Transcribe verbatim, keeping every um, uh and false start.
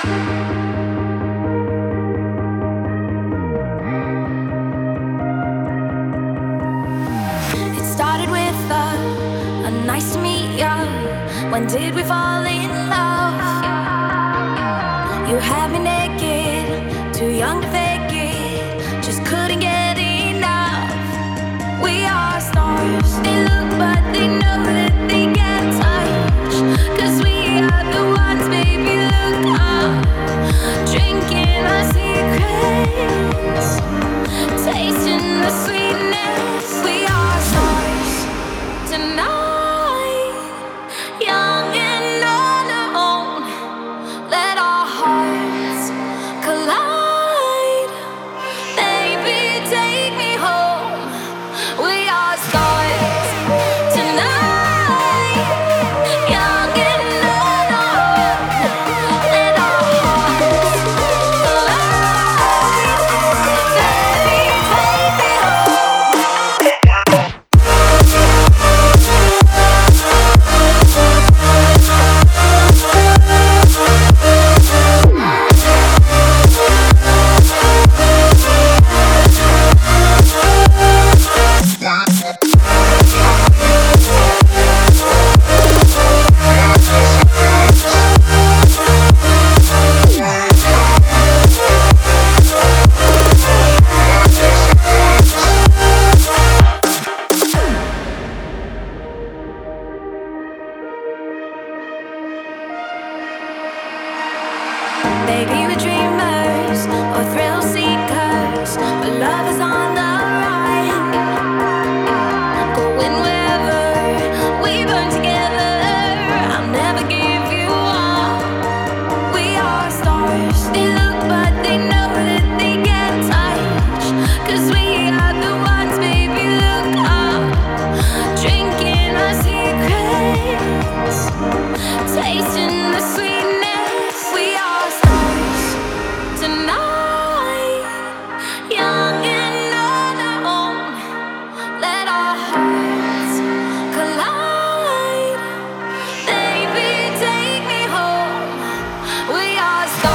It started with a, a nice to meet ya. When did we fall in love? You had me naked, too young to fake it, just couldn't get enough. We are stars, they look but they know that they can't touch. Cause we are the ones, baby, look up. Drinking our secrets, tasting the sweetness. We are stars tonight, young and unknown. Let our hearts collide. Baby, take me home. We are stars tonight, young and unknown. Let our hearts collide. Baby, take me home. Baby, we're dreamers or thrill seekers, but love is on the run. Going wherever we burn together, I'll never give you up. We are stars, they look but they know that they can't touch. Cause we are the ones, baby, look up. Drinking our secrets, tasting the sweetness. We are stars tonight, young and unknown. Let our hearts collide. Baby, take me home. We are stars.